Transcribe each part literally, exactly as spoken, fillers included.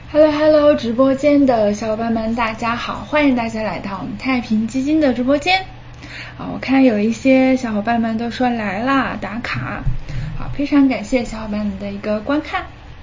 Hello Hello， 直播间的小伙伴们，大家好，欢迎大家来到我们太平基金的直播间。啊，我看有一些小伙伴们都说来啦，打卡，好，非常感谢小伙伴们的一个观看。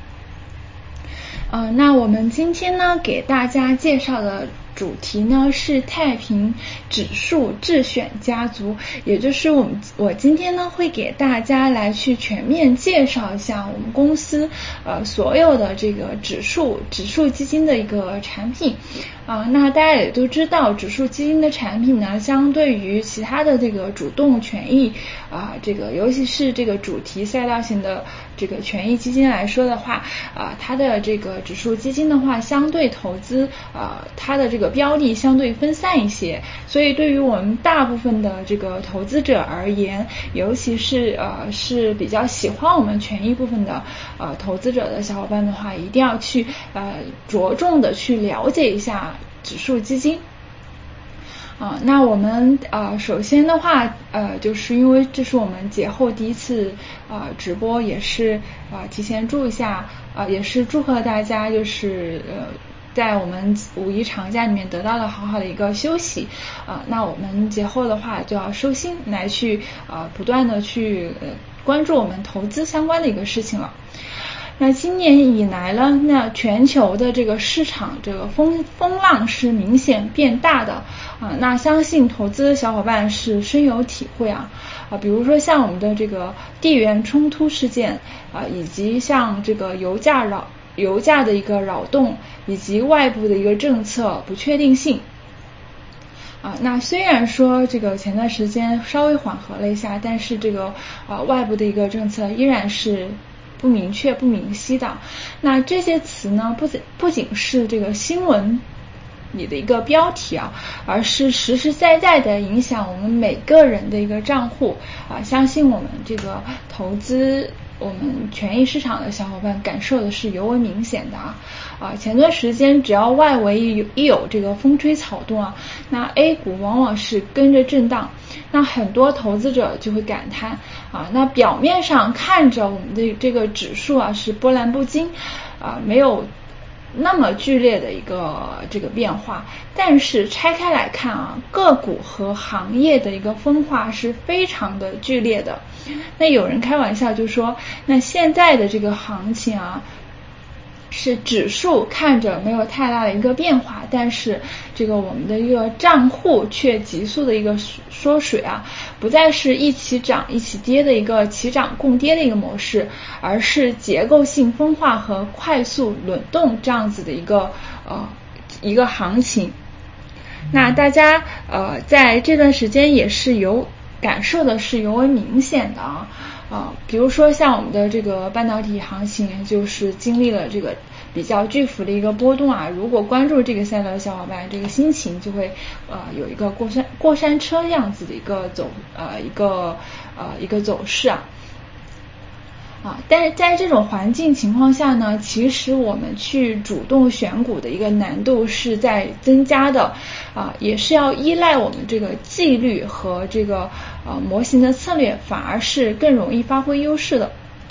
呃，那我们今天呢，给大家介绍的主题呢是太平指数智选家族，也就是我们我今天呢会给大家来去全面介绍一下我们公司呃所有的这个指数指数基金的一个产品啊、呃。那大家也都知道，指数基金的产品呢，相对于其他的这个主动权益啊、呃，这个尤其是这个主题赛道型的这个权益基金来说的话啊、呃，它的这个指数基金的话，相对投资呃它的这个标的相对分散一些，所以对于我们大部分的这个投资者而言，尤其是呃是比较喜欢我们权益部分的呃投资者的小伙伴的话，一定要去呃着重的去了解一下指数基金。啊，那我们呃首先的话呃就是因为这是我们节后第一次呃直播，也是呃提前祝一下呃也是祝贺大家就是呃在我们五一长假里面得到了好好的一个休息啊、呃，那我们节后的话就要收心来去呃不断的去呃关注我们投资相关的一个事情了。那今年以来呢，那全球的这个市场这个风风浪是明显变大的啊，那相信投资的小伙伴是深有体会啊啊，比如说像我们的这个地缘冲突事件啊，以及像这个油价扰油价的一个扰动，以及外部的一个政策不确定性。啊，那虽然说这个前段时间稍微缓和了一下，但是这个呃外部的一个政策依然是不明确不明晰的。那这些词呢，不仅不仅是这个新闻里的一个标题啊，而是实实在在的影响我们每个人的一个账户啊。相信我们这个投资我们权益市场的小伙伴感受的是尤为明显的啊。啊，前段时间只要外围一有一有这个风吹草动啊，那 A 股往往是跟着震荡，那很多投资者就会感叹啊，那表面上看着我们的这个指数啊是波澜不惊啊，没有那么剧烈的一个这个变化，但是拆开来看啊，个股和行业的一个分化是非常的剧烈的。那有人开玩笑就说，那现在的这个行情啊，是指数看着没有太大的一个变化，但是这个我们的一个账户却急速的一个缩水啊，不再是一起涨一起跌的一个齐涨共跌的一个模式，而是结构性分化和快速轮动这样子的一个呃一个行情。那大家呃在这段时间也是有感受的是尤为明显的啊。啊，比如说像我们的这个半导体行情，就是经历了这个比较巨幅的一个波动啊。如果关注这个赛道的小伙伴，这个心情就会呃有一个过山过山车样子的一个走呃一个呃一个走势啊。啊，但是在这种环境情况下呢，其实我们去主动选股的一个难度是在增加的啊，也是要依赖我们这个纪律和这个呃模型的策略，反而是更容易发挥优势的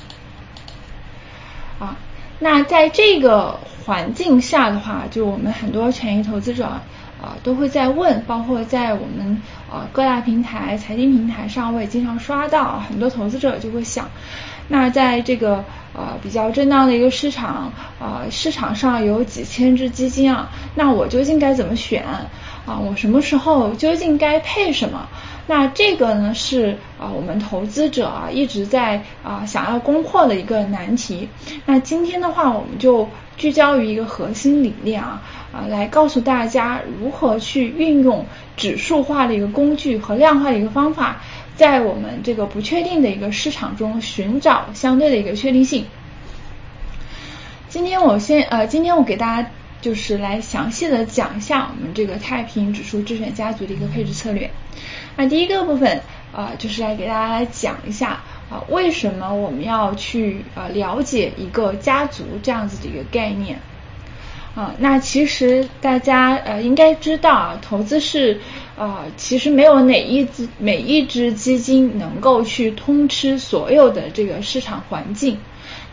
啊。那在这个环境下的话，就我们很多权益投资者啊、呃、都会在问，包括在我们呃各大平台财经平台上，我也经常刷到很多投资者就会想，那在这个呃比较震荡的一个市场呃市场上有几千只基金啊，那我究竟该怎么选啊？我什么时候究竟该配什么？那这个呢是啊、呃、我们投资者啊一直在啊、呃、想要攻破的一个难题。那今天的话，我们就聚焦于一个核心理念啊啊、呃、来告诉大家如何去运用指数化的一个工具和量化的一个方法，在我们这个不确定的一个市场中寻找相对的一个确定性。今天我先呃，今天我给大家就是来详细的讲一下我们这个太平指数智选家族的一个配置策略。那第一个部分呃，就是来给大家来讲一下啊、呃，为什么我们要去呃了解一个家族这样子的一个概念。啊，那其实大家呃应该知道啊，投资是呃其实没有哪一只每一只基金能够去通吃所有的这个市场环境。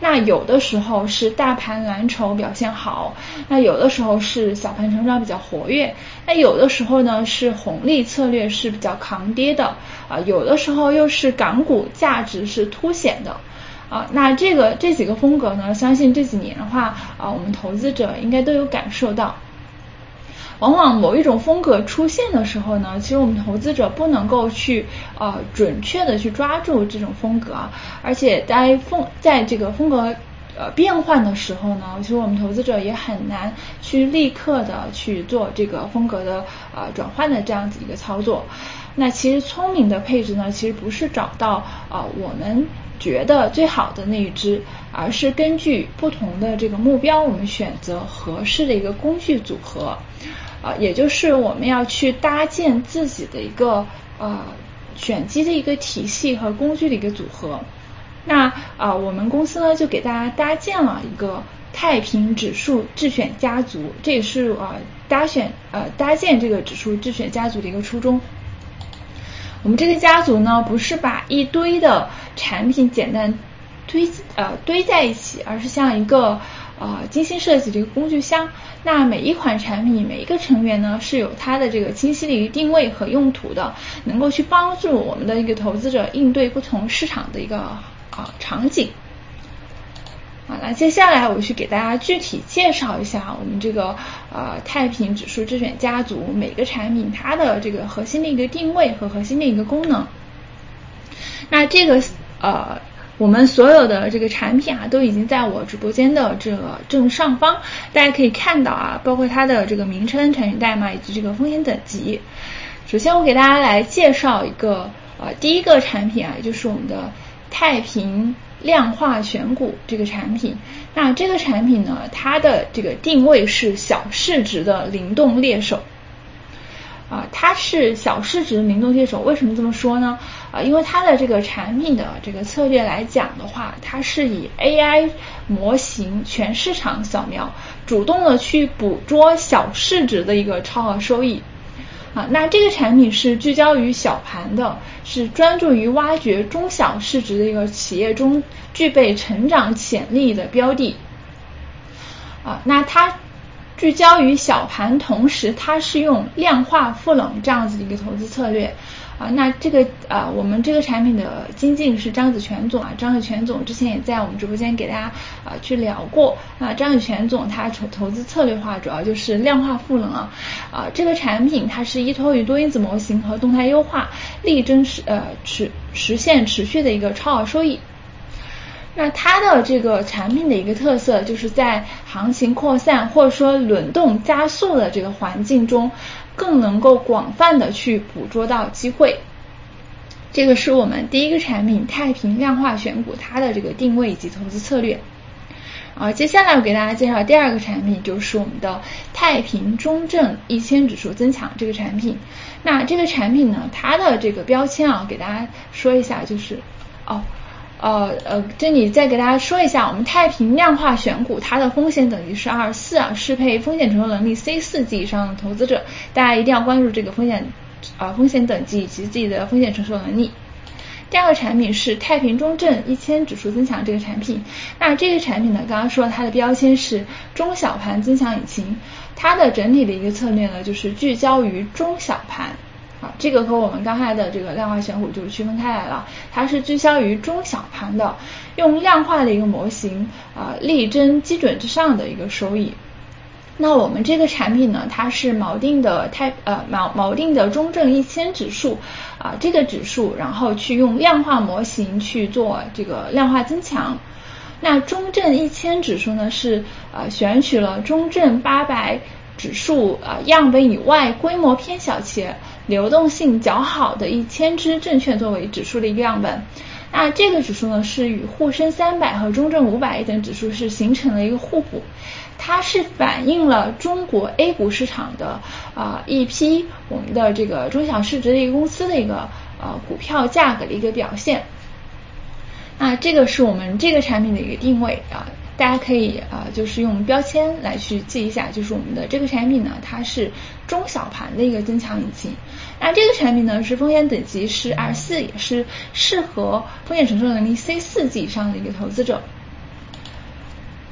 那有的时候是大盘蓝筹表现好，那有的时候是小盘成长比较活跃，那有的时候呢是红利策略是比较抗跌的啊，有的时候又是港股价值是凸显的啊。那这个这几个风格呢，相信这几年的话啊，我们投资者应该都有感受到。往往某一种风格出现的时候呢，其实我们投资者不能够去呃准确的去抓住这种风格啊，而且在风在这个风格呃变换的时候呢，其实我们投资者也很难去立刻的去做这个风格的呃转换的这样子一个操作。那其实聪明的配置呢，其实不是找到呃我们觉得最好的那一支，而是根据不同的这个目标，我们选择合适的一个工具组合。啊，也就是我们要去搭建自己的一个呃选基的一个体系和工具的一个组合。那啊、呃，我们公司呢就给大家搭建了一个太平指数智选家族，这也是呃搭选呃搭建这个指数智选家族的一个初衷。我们这个家族呢，不是把一堆的产品简单堆呃堆在一起，而是像一个呃精心设计的一个工具箱。那每一款产品每一个成员呢是有它的这个清晰的一个定位和用途的，能够去帮助我们的一个投资者应对不同市场的一个啊、呃、场景。好，那接下来我去给大家具体介绍一下我们这个呃太平指数智选家族每个产品它的这个核心的一个定位和核心的一个功能。那这个呃我们所有的这个产品啊，都已经在我直播间的这个正上方，大家可以看到啊，包括它的这个名称、产品代码以及这个风险等级。首先，我给大家来介绍一个呃第一个产品啊，也就是我们的太平量化选股这个产品。那这个产品呢，它的这个定位是小市值的灵动猎手。啊，它是小市值灵动猎手，为什么这么说呢？啊，因为它的这个产品的这个策略来讲的话，它是以 A I 模型全市场扫描，主动的去捕捉小市值的一个超额收益。啊，那这个产品是聚焦于小盘的，是专注于挖掘中小市值的一个企业中具备成长潜力的标的。啊，那它聚焦于小盘，同时它是用量化富冷这样子的一个投资策略啊。那这个啊，我们这个产品的经济是张子全总啊，张子全总之前也在我们直播间给大家啊去聊过啊。张子全总他投投资策略化主要就是量化富冷啊啊。这个产品它是依托于多因子模型和动态优化，力争实呃持实现持续的一个超额收益。那它的这个产品的一个特色，就是在行情扩散或者说轮动加速的这个环境中，更能够广泛的去捕捉到机会。这个是我们第一个产品太平量化选股它的这个定位以及投资策略。啊，接下来我给大家介绍第二个产品，就是我们的太平中证一千指数增强这个产品。那这个产品呢，它的这个标签啊，给大家说一下，就是哦。呃呃，这里再给大家说一下，我们太平量化选股它的风险等级是二十四啊，适配风险承受能力 C 四 级以上的投资者，大家一定要关注这个风险啊、呃、风险等级以及自己的风险承受能力。第二个产品是太平中证一千指数增强这个产品，那这个产品呢，刚刚说它的标签是中小盘增强引擎，它的整体的一个策略呢，就是聚焦于中小盘。啊，这个和我们刚才的这个量化选股就是区分开来了，它是聚焦于中小盘的，用量化的一个模型啊、呃，力争基准之上的一个收益。那我们这个产品呢，它是锚定的太呃锚锚定的中证一千指数啊、呃，这个指数，然后去用量化模型去做这个量化增强。那中证一千指数呢，是呃选取了中证八百指数呃样本以外规模偏小且流动性较好的一千只证券作为指数的一个样本。那这个指数呢，是与沪深三百和中证五百等指数是形成了一个互补，它是反映了中国 A 股市场的啊、呃、一批我们的这个中小市值的一个公司的一个呃股票价格的一个表现。那这个是我们这个产品的一个定位啊。大家可以啊、呃，就是用标签来去记一下，就是我们的这个产品呢，它是中小盘的一个增强引擎。那这个产品呢，是风险等级是二十四，也是适合风险承受能力 C 四 级以上的一个投资者。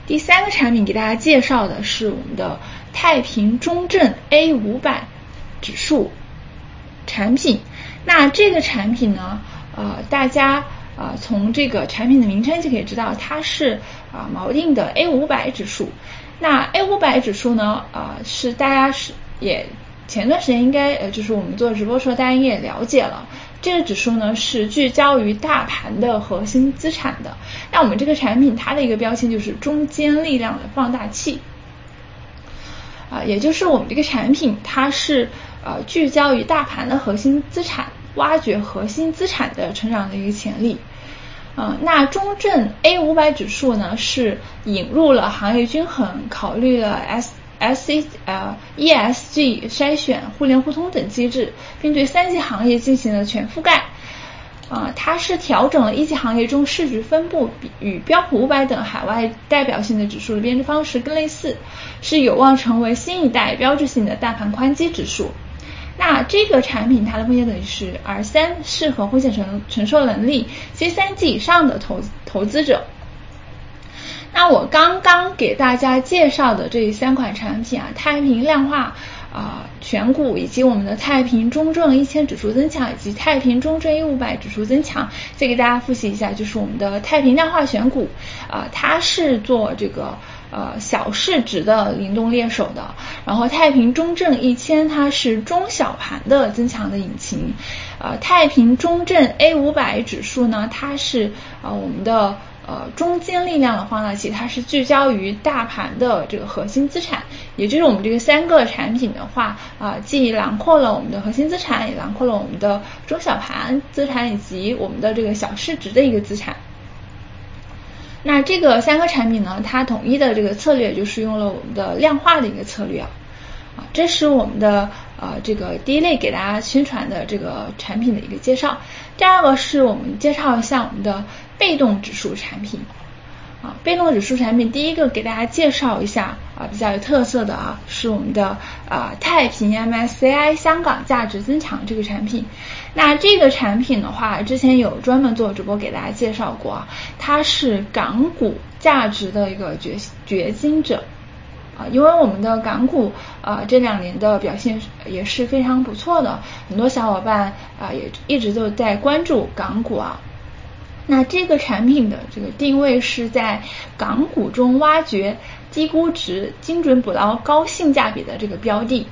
第三个产品给大家介绍的是我们的太平中证 A 五百 指数产品。那这个产品呢，呃，大家呃从这个产品的名称就可以知道，它是啊、呃、锚定的 A 五百 指数。那 A 五百 指数呢，啊、呃、是大家是也前段时间应该呃就是我们做直播的时候，大家应该也了解了。这个指数呢是聚焦于大盘的核心资产的。那我们这个产品它的一个标签就是中坚力量的放大器，啊、呃，也就是我们这个产品它是呃聚焦于大盘的核心资产，挖掘核心资产的成长的一个潜力。呃，那中证 A 五百 指数呢是引入了行业均衡，考虑了 S S A 呃 E S G 筛选、互联互通等机制，并对三级行业进行了全覆盖。啊、呃，它是调整了一级行业中市值分布与标普五百等海外代表性的指数的编制方式更类似，是有望成为新一代标志性的大盘宽基指数。那这个产品它的风险等级是 R 三， 适合风险承承受能力 C 三 级以上的投投资者。那我刚刚给大家介绍的这三款产品啊，太平量化啊、呃、选股，以及我们的太平中证一千指数增强，以及太平中证 A 五百 指数增强，再给大家复习一下，就是我们的太平量化选股啊、呃，它是做这个呃小市值的灵动猎手的，然后太平中证一千它是中小盘的增强的引擎，呃太平中证 A 五百 指数呢，它是呃我们的呃中坚力量的放大器，它是聚焦于大盘的这个核心资产，也就是我们这个三个产品的话啊、呃，既囊括了我们的核心资产，也囊括了我们的中小盘资产以及我们的这个小市值的一个资产。那这个三个产品呢，它统一的这个策略就是用了我们的量化的一个策略啊，啊，这是我们的呃这个第一类给大家宣传的这个产品的一个介绍。第二个是我们介绍一下我们的被动指数产品啊，被动指数产品第一个给大家介绍一下啊比较有特色的啊是我们的啊太平 M S C I 香港价值增强这个产品。那这个产品的话，之前有专门做直播给大家介绍过啊，它是港股价值的一个掘掘金者啊，因为我们的港股啊这两年的表现也是非常不错的，很多小伙伴啊也一直都在关注港股啊。那这个产品的这个定位是在港股中挖掘低估值、精准捕捞高性价比的这个标的。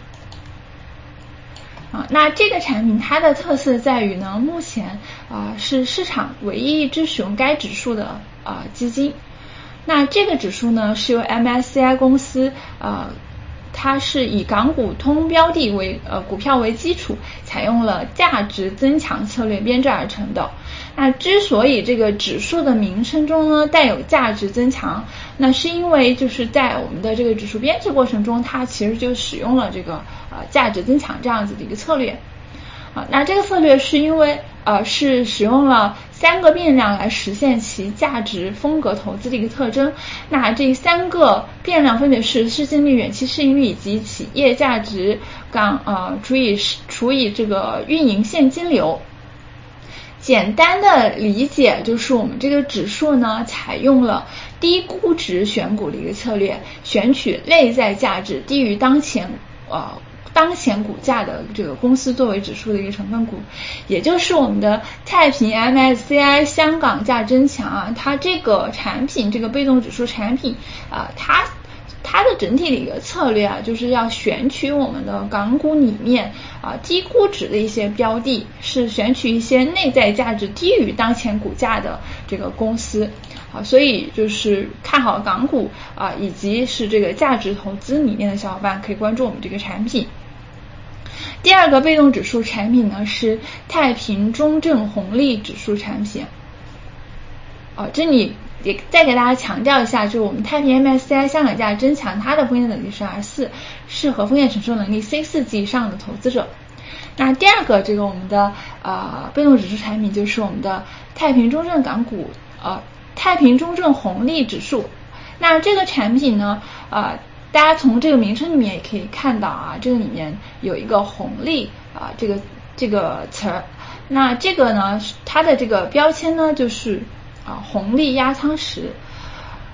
啊，那这个产品它的特色在于呢，目前啊、呃、是市场唯一一支使用该指数的啊、呃、基金。那这个指数呢是由 M S C I 公司呃，它是以港股通标的为呃股票为基础，采用了价值增强策略编制而成的。那之所以这个指数的名称中呢带有价值增强，那是因为就是在我们的这个指数编制过程中，它其实就使用了这个呃价值增强这样子的一个策略。啊，那这个策略是因为呃是使用了三个变量来实现其价值风格投资的一个特征。那这三个变量分别是市净率、远期市盈率以及企业价值杠呃除以除以这个运营现金流。简单的理解就是我们这个指数呢采用了低估值选股的一个策略，选取内在价值低于当前呃当前股价的这个公司作为指数的一个成分股，也就是我们的太平 M S C I 香港价增强啊，它这个产品这个被动指数产品啊、呃，它它的整体的一个策略啊，就是要选取我们的港股里面啊低估值的一些标的，是选取一些内在价值低于当前股价的这个公司啊，所以就是看好港股啊，以及是这个价值投资理念的小伙伴可以关注我们这个产品。第二个被动指数产品呢是太平中证红利指数产品。哦、啊，这里也再给大家强调一下，就是我们太平 M S C I 香港价增强，它的风险等级是 R 四， 适合风险承受能力 C 四 级以上的投资者。那第二个这个我们的呃被动指数产品就是我们的太平中证港股呃太平中证红利指数。那这个产品呢呃大家从这个名称里面也可以看到啊，这个里面有一个红利啊、呃、这个这个词儿。那这个呢它的这个标签呢就是啊红利压仓时。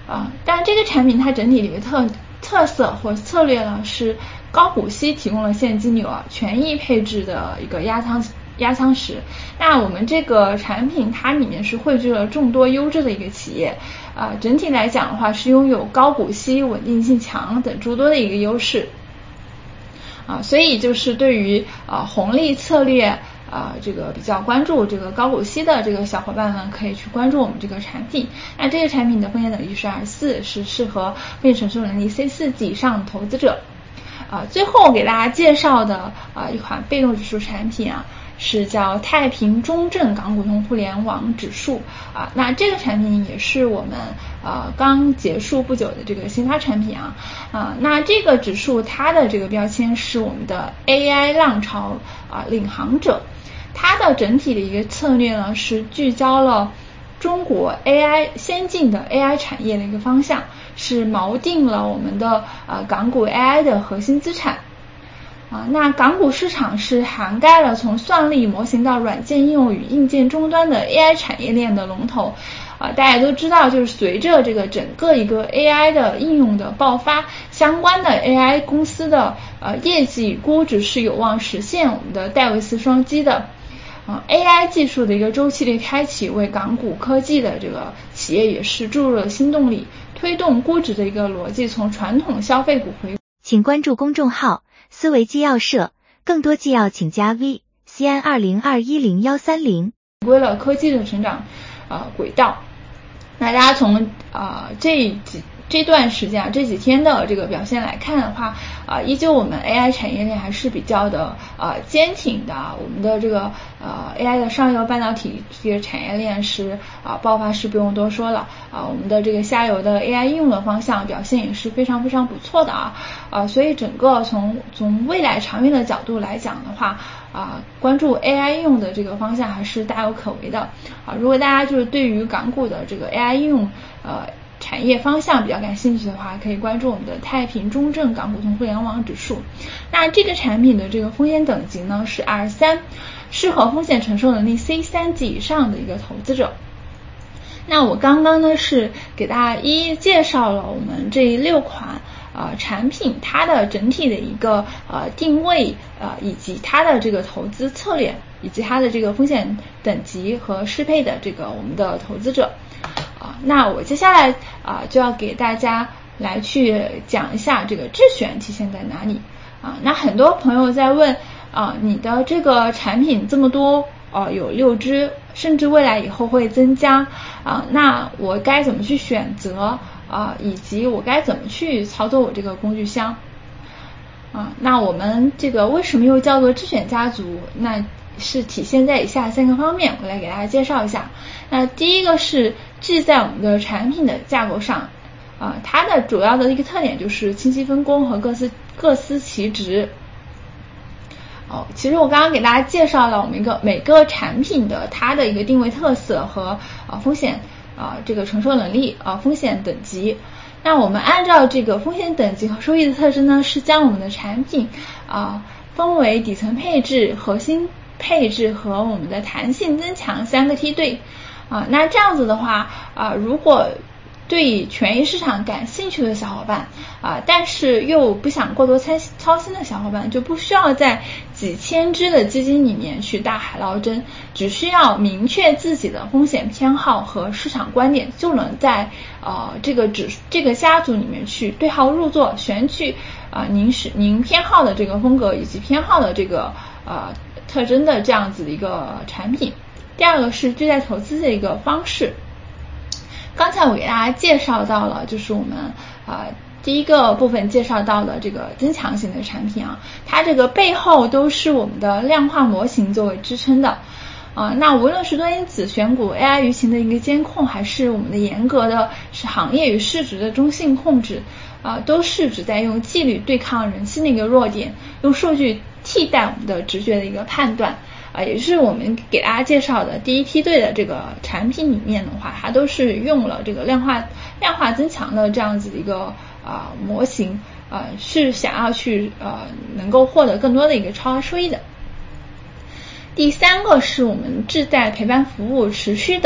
啊，但这个产品它整体的一个特特色或策略呢是高股息提供了现金流啊，权益配置的一个压舱压舱石。那我们这个产品它里面是汇聚了众多优质的一个企业，啊，整体来讲的话是拥有高股息、稳定性强等诸多的一个优势。啊，所以就是对于啊红利策略啊这个比较关注这个高股息的这个小伙伴呢，可以去关注我们这个产品。那这个产品的风险等级是 二十四，是适合风险承受能力 C 四 级以上的投资者。啊，最后给大家介绍的啊一款被动指数产品啊，是叫太平中证港股通互联网指数啊。那这个产品也是我们呃刚结束不久的这个新发产品啊啊。那这个指数它的这个标签是我们的 A I 浪潮啊领航者，它的整体的一个策略呢是聚焦了中国 A I 先进的 A I 产业的一个方向，是锚定了我们的呃港股 A I 的核心资产。啊，那港股市场是涵盖了从算力模型到软件应用与硬件终端的 A I 产业链的龙头。啊，大家都知道，就是随着这个整个一个 A I 的应用的爆发，相关的 A I 公司的呃业绩估值是有望实现我们的戴维斯双击的。啊 ，A I 技术的一个周期的开启，为港股科技的这个企业也是注入了新动力，推动估值的一个逻辑从传统消费股回。 请关注公众号思维纪要社，更多纪要请加 V C N 二零二一零幺三零。 回归了科技的成长呃轨道。那大家从呃这几这段时间啊这几天的这个表现来看的话，啊、呃，依旧我们 A I 产业链还是比较的呃坚挺的。我们的这个呃 A I 的上游半导体这个产业链是啊、呃、爆发是不用多说了啊、呃，我们的这个下游的 A I 应用的方向表现也是非常非常不错的啊啊、呃，所以整个从从未来长远的角度来讲的话。啊，关注 A I 应用的这个方向还是大有可为的啊！如果大家就是对于港股的这个 A I 应用呃产业方向比较感兴趣的话，可以关注我们的太平中证港股通互联网指数。那这个产品的这个风险等级呢是 二十三，适合风险承受能力 C 三 级以上的一个投资者。那我刚刚呢是给大家一一介绍了我们这六款呃产品它的整体的一个呃定位呃以及它的这个投资策略以及它的这个风险等级和适配的这个我们的投资者啊、呃。那我接下来啊、呃、就要给大家来去讲一下这个自选体现在哪里啊、呃。那很多朋友在问啊、呃、你的这个产品这么多哦、呃、有六只，甚至未来以后会增加啊、呃，那我该怎么去选择啊、呃，以及我该怎么去操作我这个工具箱啊？那我们这个为什么又叫做智选家族？那是体现在以下三个方面，我来给大家介绍一下。那第一个是记在我们的产品的架构上啊，它的主要的一个特点就是清晰分工和各司各司其职。哦，其实我刚刚给大家介绍了我们一个每个产品的它的一个定位特色和呃风险啊、呃、这个承受能力啊、呃、风险等级。那我们按照这个风险等级和收益的特征呢，是将我们的产品啊、呃、分为底层配置、核心配置和我们的弹性增强三个梯队啊、呃。那这样子的话啊、呃，如果对权益市场感兴趣的小伙伴啊、呃，但是又不想过多操操心的小伙伴，就不需要在几千只的基金里面去大海捞针，只需要明确自己的风险偏好和市场观点，就能在呃这个指这个家族里面去对号入座，选取啊、呃、您是您偏好的这个风格以及偏好的这个呃特征的这样子的一个产品。第二个是对待投资的一个方式。刚才我给大家介绍到了，就是我们呃第一个部分介绍到的这个增强型的产品啊，它这个背后都是我们的量化模型作为支撑的啊、呃。那无论是多因子选股 A I 舆情的一个监控，还是我们的严格的是行业与市值的中性控制啊、呃，都是指在用纪律对抗人性的一个弱点，用数据替代我们的直觉的一个判断。啊，也是我们给大家介绍的第一梯队的这个产品里面的话，它都是用了这个量化量化增强的这样子的一个啊、呃、模型，呃，是想要去呃能够获得更多的一个超额收益的。第三个是我们志在陪伴服务，持续的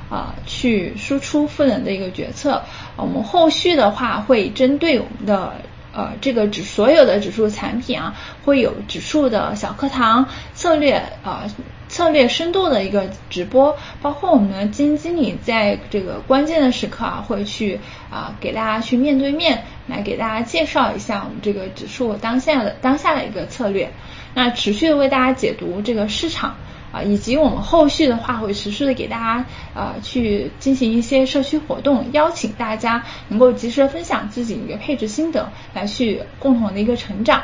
呃去输出赋能的一个决策。我们后续的话会针对我们的呃这个指所有的指数产品啊，会有指数的小课堂、策略呃策略深度的一个直播，包括我们的基金经理在这个关键的时刻啊，会去啊、呃、给大家去面对面来给大家介绍一下我们这个指数当下的当下的一个策略，那持续的为大家解读这个市场啊，以及我们后续的话会持续的给大家呃去进行一些社区活动，邀请大家能够及时的分享自己的一个配置心得，来去共同的一个成长。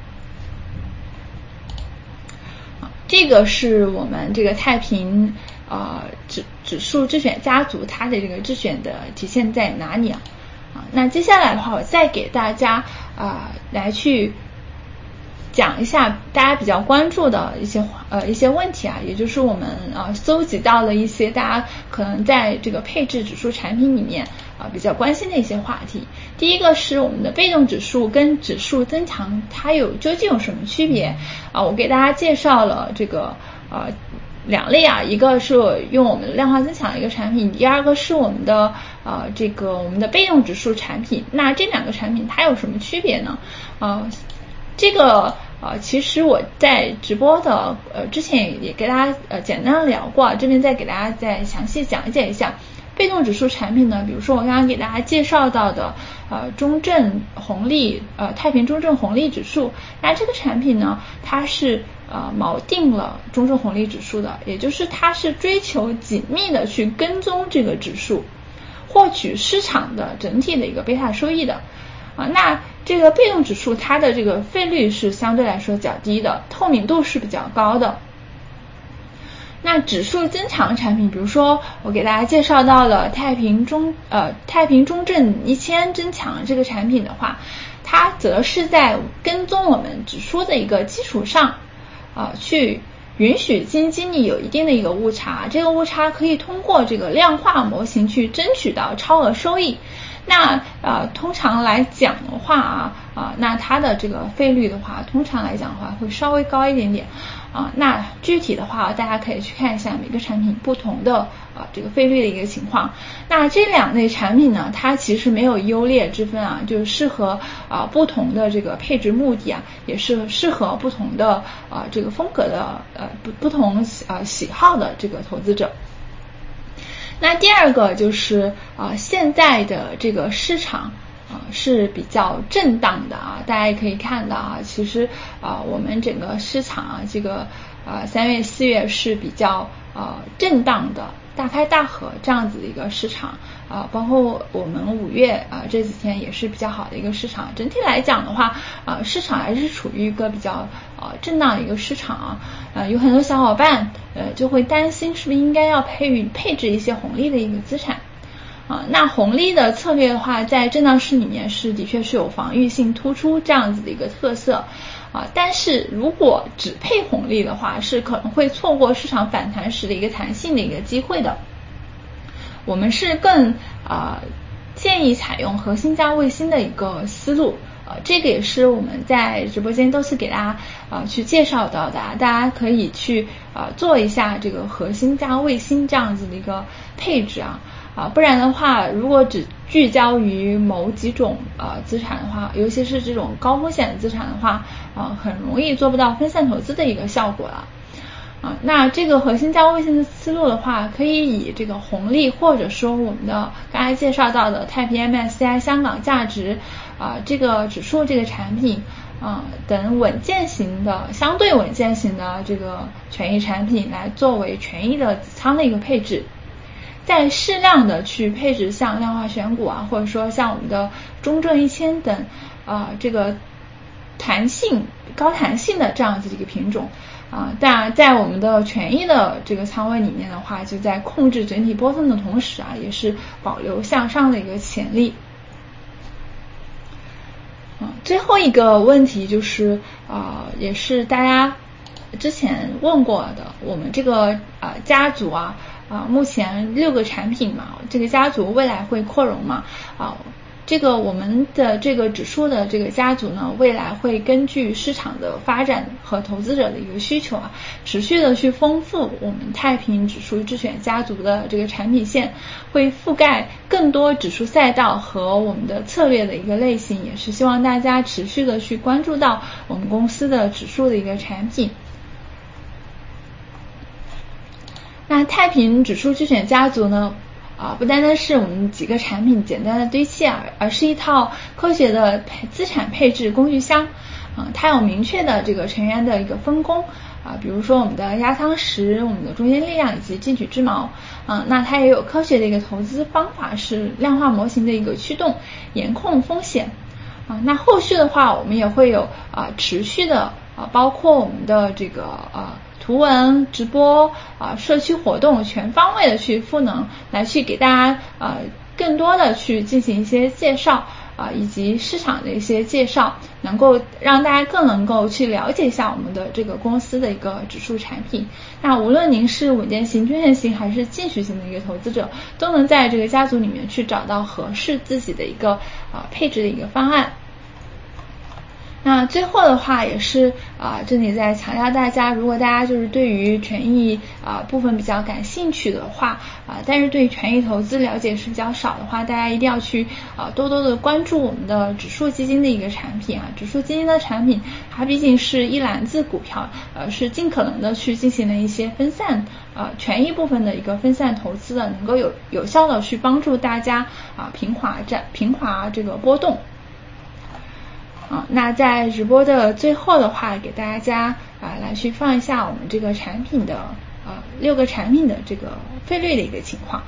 这个是我们这个太平呃指指数智选家族它的这个智选的体现在哪里啊？啊，那接下来的话，我再给大家啊、呃、来去讲一下大家比较关注的一些呃一些问题啊，也就是我们呃搜集到了一些大家可能在这个配置指数产品里面啊、呃、比较关心的一些话题。第一个是我们的被动指数跟指数增强它有究竟有什么区别啊？我给大家介绍了这个呃两类啊，一个是用我们的量化增强的一个产品，第二个是我们的呃这个我们的被动指数产品。那这两个产品它有什么区别呢？呃这个呃，其实我在直播的呃之前也给大家呃简单的聊过，这边再给大家再详细讲解一下。被动指数产品呢，比如说我刚刚给大家介绍到的呃中证红利呃太平中证红利指数，那这个产品呢，它是呃锚定了中证红利指数的，也就是它是追求紧密的去跟踪这个指数，获取市场的整体的一个贝塔收益的。啊，那这个被动指数它的这个费率是相对来说较低的，透明度是比较高的。那指数增强产品，比如说我给大家介绍到了太平中呃太平中证一千增强这个产品的话，它则是在跟踪我们指数的一个基础上啊、呃、去允许基金经理有一定的一个误差，这个误差可以通过这个量化模型去争取到超额收益。那呃，通常来讲的话啊，啊、呃，那它的这个费率的话，通常来讲的话会稍微高一点点啊、呃。那具体的话，大家可以去看一下每个产品不同的啊、呃、这个费率的一个情况。那这两类产品呢，它其实没有优劣之分啊，就是适合啊、呃、不同的这个配置目的啊，也是适合不同的啊、呃、这个风格的呃不不同呃喜好的这个投资者。那第二个就是呃现在的这个市场啊、呃、是比较震荡的啊，大家也可以看到啊，其实啊、呃、我们整个市场啊这个呃三月四月是比较呃震荡的，大开大合这样子的一个市场啊、呃，包括我们五月啊、呃、这几天也是比较好的一个市场。整体来讲的话，呃市场还是处于一个比较呃震荡的一个市场啊，呃有很多小伙伴呃就会担心是不是应该要配配置一些红利的一个资产啊、呃。那红利的策略的话，在震荡市里面是的确是有防御性突出这样子的一个特色。啊，但是如果只配红利的话，是可能会错过市场反弹时的一个弹性的一个机会的。我们是更啊、呃、建议采用核心加卫星的一个思路，呃，这个也是我们在直播间都是给大家啊、呃、去介绍到的，大家可以去啊、呃、做一下这个核心加卫星这样子的一个配置啊。啊，不然的话，如果只聚焦于某几种呃资产的话，尤其是这种高风险的资产的话，啊、呃，很容易做不到分散投资的一个效果了。啊，那这个核心加卫星的思路的话，可以以这个红利或者说我们的刚才介绍到的太平 M S C I 香港价值啊、呃、这个指数这个产品啊、呃、等稳健型的相对稳健型的这个权益产品来作为权益的子仓的一个配置。再适量的去配置像量化选股啊，或者说像我们的中证一千等啊、呃、这个弹性高弹性的这样子的一个品种啊、呃，当然在我们的权益的这个仓位里面的话，就在控制整体波动的同时啊，也是保留向上的一个潜力。啊、呃，最后一个问题就是啊、呃，也是大家之前问过的，我们这个啊、呃、家族啊。啊，目前六个产品嘛，这个家族未来会扩容嘛？啊， 这个我们的这个指数的这个家族呢，未来会根据市场的发展和投资者的一个需求啊，持续的去丰富我们太平指数智选家族的这个产品线，会覆盖更多指数赛道和我们的策略的一个类型，也是希望大家持续的去关注到我们公司的指数的一个产品。那太平指数智选家族呢，啊，不单单是我们几个产品简单的堆砌而而是一套科学的配资产配置工具箱。啊，它有明确的这个成员的一个分工啊，比如说我们的压舱石、我们的中坚力量以及进取之矛。啊，那它也有科学的一个投资方法，是量化模型的一个驱动，严控风险。啊，那后续的话，我们也会有啊持续的啊，包括我们的这个啊。图文直播啊，社区活动全方位的去赋能，来去给大家呃更多的去进行一些介绍啊，以及市场的一些介绍，能够让大家更能够去了解一下我们的这个公司的一个指数产品。那无论您是稳健型、均线型还是进取型的一个投资者，都能在这个家族里面去找到合适自己的一个啊配置的一个方案。那最后的话也是啊、呃，这里在强调大家，如果大家就是对于权益啊、呃、部分比较感兴趣的话啊、呃，但是对权益投资了解是比较少的话，大家一定要去啊、呃、多多的关注我们的指数基金的一个产品啊。指数基金的产品它毕竟是一篮子股票，呃是尽可能的去进行了一些分散呃权益部分的一个分散投资的，能够有有效的去帮助大家啊、呃、平滑战平滑这个波动。啊，那在直播的最后的话，给大家啊来去放一下我们这个产品的呃六个产品的这个费率的一个情况。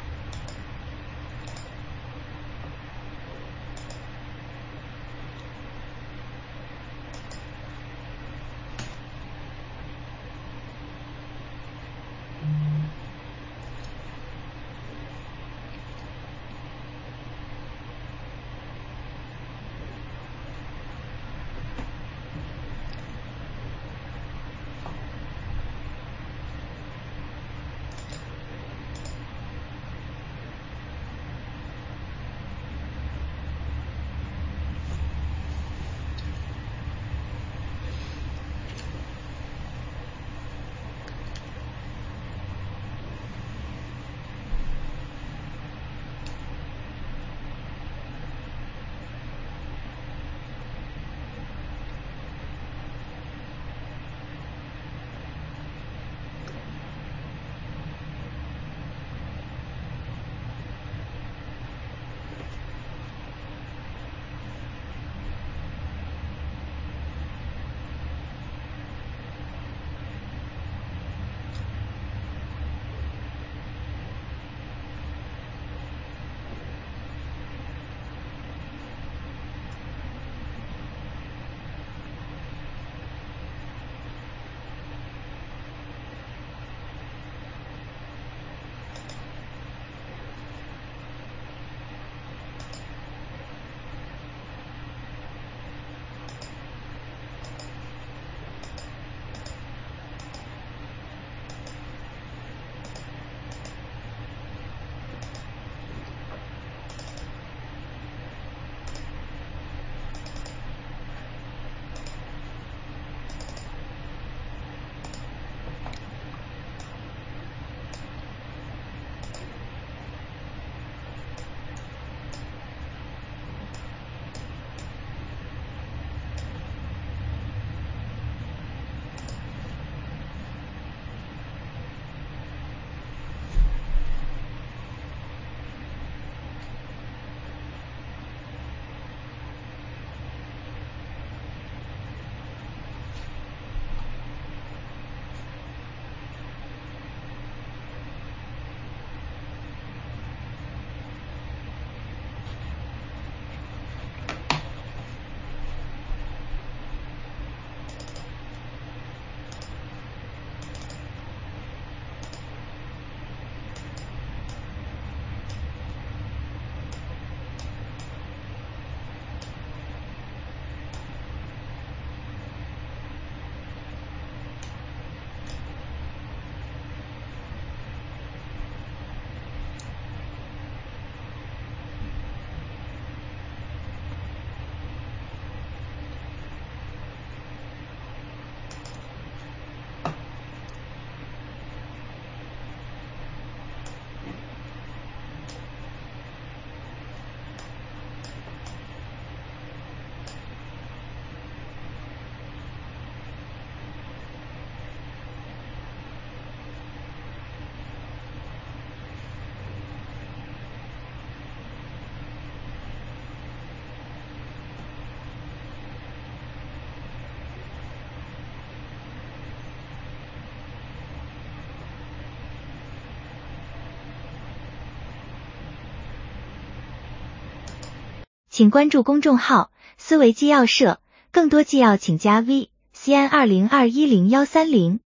请关注公众号思维纪要社，更多纪要请加 V C N 二零二一零一三零。